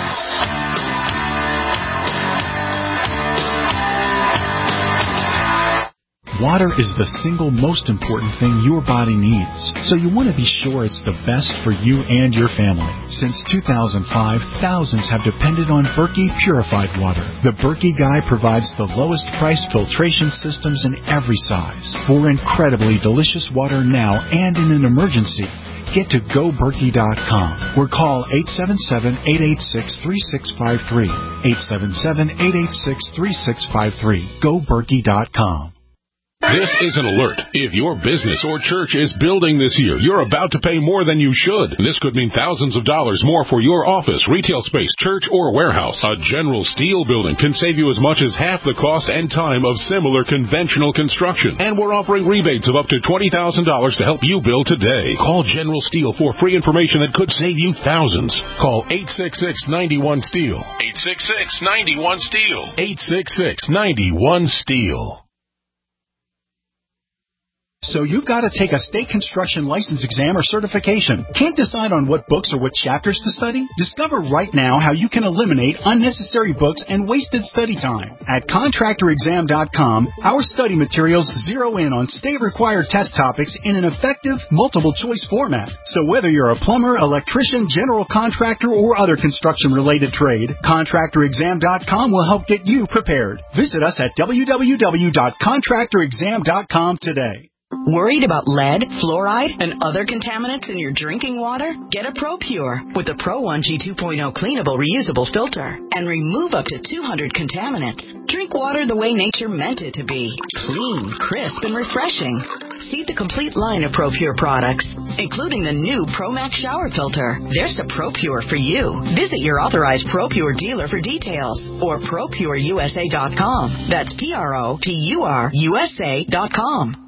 Water is the single most important thing your body needs, so you want to be sure it's the best for you and your family. Since two thousand five, thousands have depended on Berkey purified water. The Berkey Guy provides the lowest priced filtration systems in every size for incredibly delicious water now and in an emergency. Get to go berkey dot com or call eight seven seven, eight eight six, three six five three. eight seven seven, eight eight six, three six five three. go berkey dot com. This is an alert. If your business or church is building this year, you're about to pay more than you should. This could mean thousands of dollars more for your office, retail space, church, or warehouse. A General Steel building can save you as much as half the cost and time of similar conventional construction. And we're offering rebates of up to twenty thousand dollars to help you build today. Call General Steel for free information that could save you thousands. Call eight six six, nine one, STEEL. eight six six, nine one, STEEL. eight six six, nine one, STEEL. So you've got to take a state construction license exam or certification. Can't decide on what books or what chapters to study? Discover right now how you can eliminate unnecessary books and wasted study time. At contractor exam dot com, our study materials zero in on state-required test topics in an effective, multiple-choice format. So whether you're a plumber, electrician, general contractor, or other construction-related trade, contractor exam dot com will help get you prepared. Visit us at w w w dot contractor exam dot com today. Worried about lead, fluoride, and other contaminants in your drinking water? Get a ProPure with the Pro one G two point oh cleanable, reusable filter and remove up to two hundred contaminants. Drink water the way nature meant it to be. Clean, crisp, and refreshing. See the complete line of ProPure products, including the new ProMax shower filter. There's a ProPure for you. Visit your authorized ProPure dealer for details or pro pure u s a dot com. That's P R O P U R U S A dot com.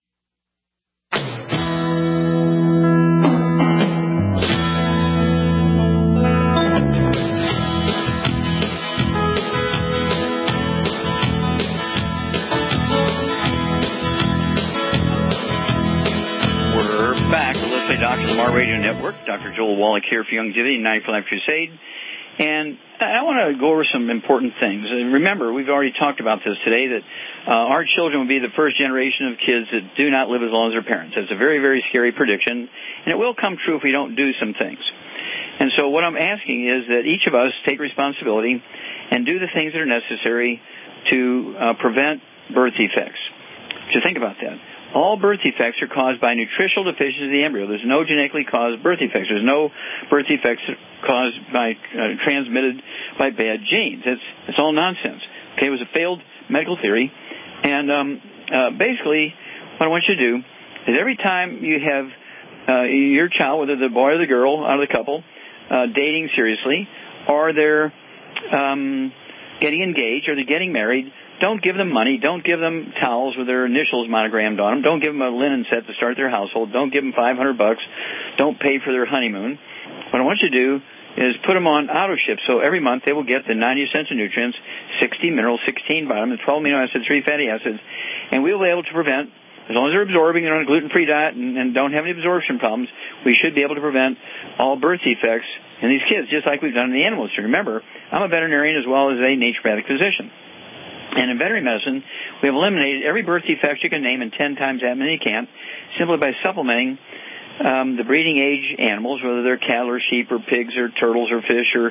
Doctor Lamar Radio Network. Doctor Joel Wallach here for Youngevity, ninety-four Life Crusade. And I want to go over some important things. And remember, we've already talked about this today, that uh, our children will be the first generation of kids that do not live as long as their parents. That's a very, very scary prediction, and it will come true if we don't do some things. And so what I'm asking is that each of us take responsibility and do the things that are necessary to uh, prevent birth defects. So think about that. All birth defects are caused by nutritional deficiency of the embryo. There's no genetically caused birth defects. There's no birth defects caused by uh, transmitted by bad genes. It's it's all nonsense. Okay, it was a failed medical theory, and um, uh, basically, what I want you to do is every time you have uh, your child, whether the boy or the girl out of the couple, uh, dating seriously, or they're um, getting engaged, or they're getting married, don't give them money. Don't give them towels with their initials monogrammed on them. Don't give them a linen set to start their household. Don't give them five hundred bucks. Don't pay for their honeymoon. What I want you to do is put them on auto ship. So every month they will get the ninety essential nutrients, sixty minerals, sixteen vitamins, twelve amino acids, three fatty acids, and we will be able to prevent, as long as they're absorbing, they're on a gluten-free diet and, and don't have any absorption problems, we should be able to prevent all birth defects in these kids, just like we've done in the animal industry. Remember, I'm a veterinarian as well as a naturopathic physician. And in veterinary medicine, we have eliminated every birth defect you can name and ten times that many you can't, simply by supplementing um, the breeding age animals, whether they're cattle or sheep or pigs or turtles or fish or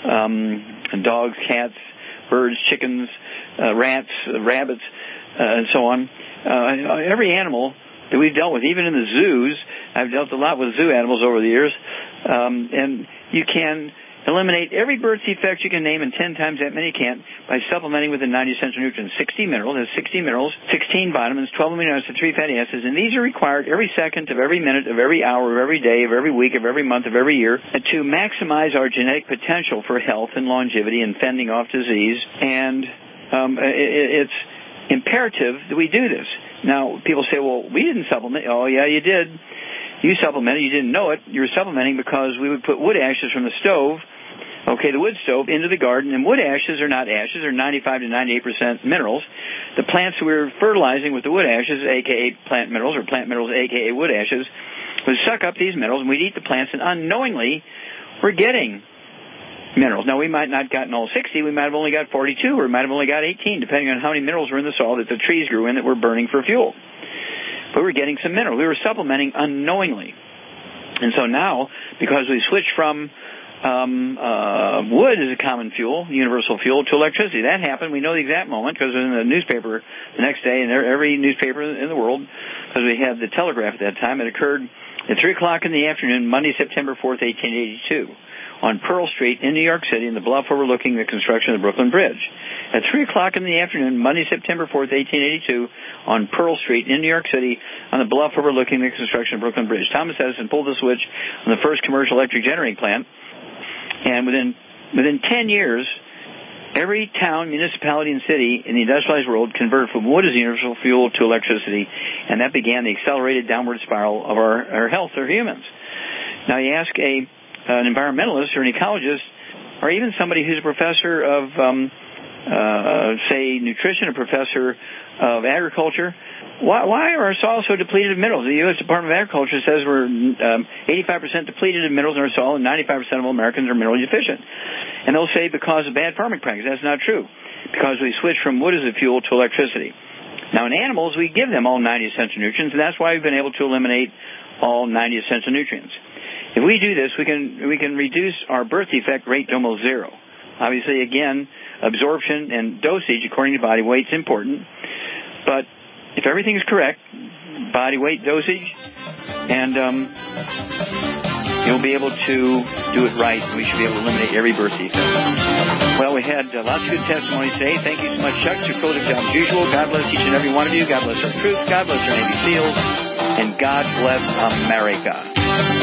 um, dogs, cats, birds, chickens, uh, rats, uh, rabbits, uh, and so on. Uh, every animal that we've dealt with, even in the zoos, I've dealt a lot with zoo animals over the years, um, and you can eliminate every birth defect you can name and ten times that many you can't by supplementing with the ninety essential nutrients. sixty minerals, there's sixty minerals, sixteen vitamins, twelve amino acids, three fatty acids, and these are required every second of every minute of every hour of every day of every week of every month of every year to maximize our genetic potential for health and longevity and fending off disease. And um, it, it's imperative that we do this. Now, people say, well, we didn't supplement. Oh, yeah, you did. you supplemented, you didn't know it, you were supplementing because we would put wood ashes from the stove, okay, the wood stove, into the garden, and wood ashes are not ashes, they're ninety-five to ninety-eight percent minerals. The plants we were fertilizing with the wood ashes, a k a plant minerals, or plant minerals, a k a wood ashes, would suck up these minerals, and we'd eat the plants, and unknowingly, we're getting minerals. Now, we might not have gotten all sixty, we might have only got forty-two, or we might have only got eighteen, depending on how many minerals were in the soil that the trees grew in that were burning for fuel. But we were getting some minerals. We were supplementing unknowingly. And so now, because we switched from um, uh, wood as a common fuel, universal fuel, to electricity, that happened. We know the exact moment because it was in the newspaper the next day, and every newspaper in the world, because we had the telegraph at that time. It occurred at three o'clock in the afternoon, Monday, September fourth, eighteen eighty-two, on Pearl Street in New York City, in the bluff overlooking the construction of the Brooklyn Bridge. At three o'clock in the afternoon, Monday, September fourth, eighteen eighty-two, on Pearl Street in New York City, on the bluff overlooking the construction of the Brooklyn Bridge. Thomas Edison pulled the switch on the first commercial electric generating plant, and within within ten years, every town, municipality, and city in the industrialized world converted from wood as a universal fuel to electricity, and that began the accelerated downward spiral of our, our health, our humans. Now, you ask a an environmentalist or an ecologist, or even somebody who's a professor of, um, uh, say, nutrition, a professor of agriculture, why, why are our soils so depleted of minerals? The U S Department of Agriculture says we're um, eighty-five percent depleted of minerals in our soil, and ninety-five percent of Americans are mineral deficient. And they'll say because of bad farming practices. That's not true, because we switched from wood as a fuel to electricity. Now, in animals, we give them all ninety essential nutrients, and that's why we've been able to eliminate all ninety essential nutrients. If we do this, we can we can reduce our birth defect rate to almost zero. Obviously, again, absorption and dosage according to body weight is important. But if everything is correct, body weight, dosage, and um, you'll be able to do it right. We should be able to eliminate every birth defect. Well, we had uh, lots of good testimonies today. Thank you so much, Chuck. Terrific job as usual. God bless each and every one of you. God bless our troops. God bless our Navy SEALs. And God bless America.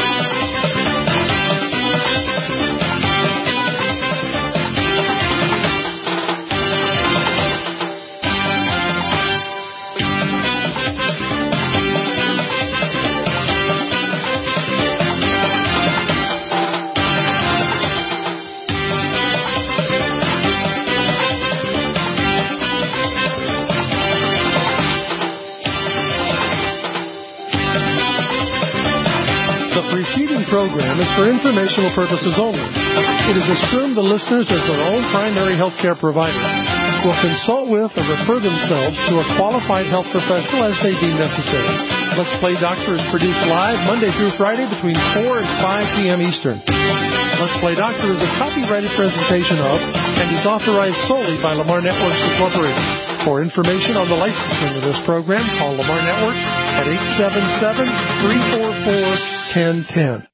Program is for informational purposes only. It is assumed the listeners, as their own primary health care provider, will consult with or refer themselves to a qualified health professional as they deem necessary. Let's Play Doctor is produced live Monday through Friday between four and five p.m. Eastern. Let's Play Doctor is a copyrighted presentation of and is authorized solely by Lamar Networks Incorporated. For information on the licensing of this program, call Lamar Networks at eight seven seven, three four four, one zero one zero.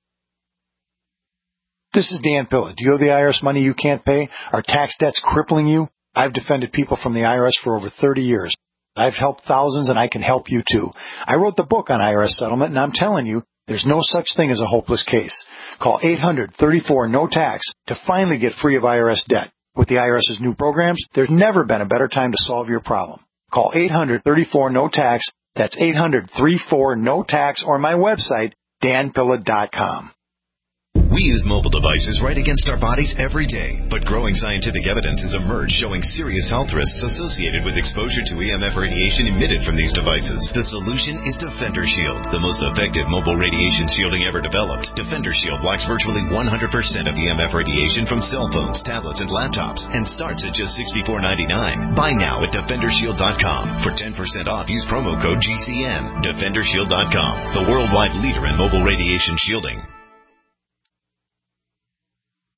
This is Dan Pilla. Do you owe the I R S money you can't pay? Are tax debts crippling you? I've defended people from the I R S for over thirty years. I've helped thousands, and I can help you too. I wrote the book on I R S settlement, and I'm telling you, there's no such thing as a hopeless case. Call eight hundred, thirty-four, no tax to finally get free of I R S debt. With the IRS's new programs, there's never been a better time to solve your problem. Call eight hundred, thirty-four, no tax. That's eight hundred, thirty-four, no tax, or my website, dan pilla dot com. We use mobile devices right against our bodies every day, but growing scientific evidence has emerged showing serious health risks associated with exposure to E M F radiation emitted from these devices. The solution is Defender Shield, the most effective mobile radiation shielding ever developed. Defender Shield blocks virtually one hundred percent of E M F radiation from cell phones, tablets, and laptops, and starts at just sixty-four ninety-nine. Buy now at defender shield dot com. For ten percent off, use promo code G C N. defender shield dot com, the worldwide leader in mobile radiation shielding.